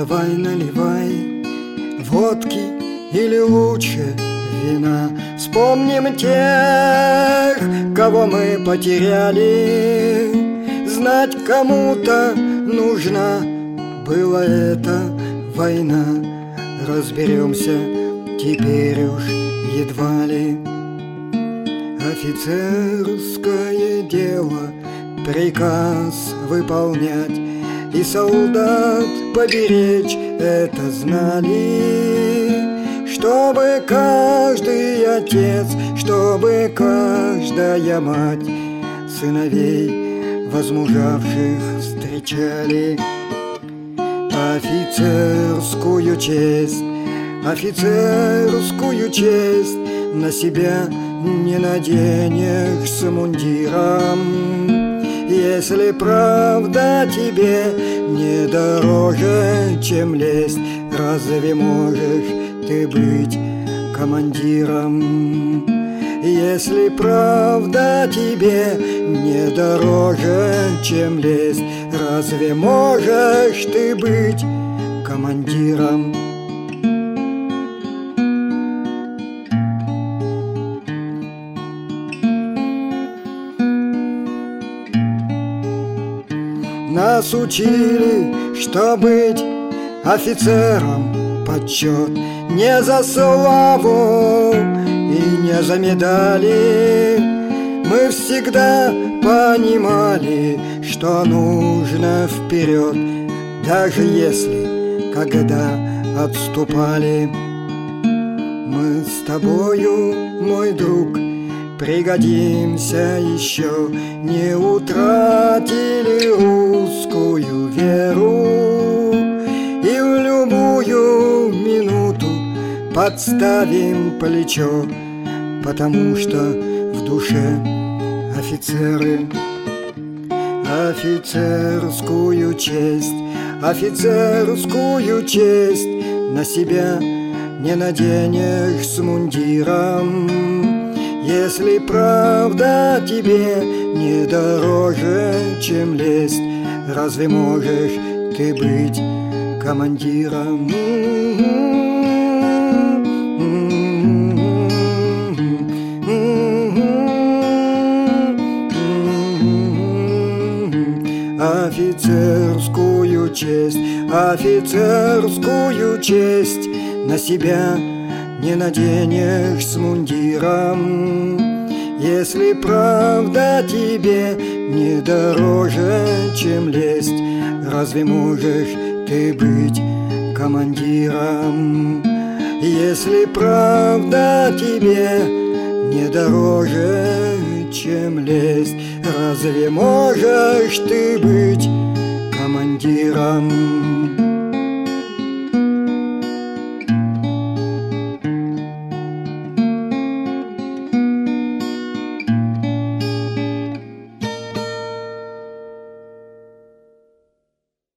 Давай наливай водки или лучше вина. Вспомним тех, кого мы потеряли. Знать кому-то нужна была эта война. Разберемся теперь уж едва ли. Офицерское дело приказ выполнять, и солдат поберечь это знали. Чтобы каждый отец, чтобы каждая мать сыновей возмужавших встречали. Офицерскую честь, офицерскую честь на себя не наденешь с мундиром. Если правда тебе не дороже, чем лесть, разве можешь ты быть командиром? Если правда тебе не дороже, чем лесть, разве можешь ты быть командиром? Нас учили, что быть офицером почет не за славу и не за медали. Мы всегда понимали, что нужно вперед, даже если когда отступали. Мы с тобою, мой друг, пригодимся еще, не утратили русскую веру, и в любую минуту подставим плечо, потому что в душе офицеры. Офицерскую честь, офицерскую честь на себя не наденешь с мундиром. Если правда тебе не дороже, чем лесть, разве можешь ты быть командиром? Офицерскую честь, офицерскую честь на себя не наденешь с мундиром. Если правда тебе не дороже, чем лесть, разве можешь ты быть командиром? Если правда тебе не дороже, чем лесть, разве можешь ты быть командиром?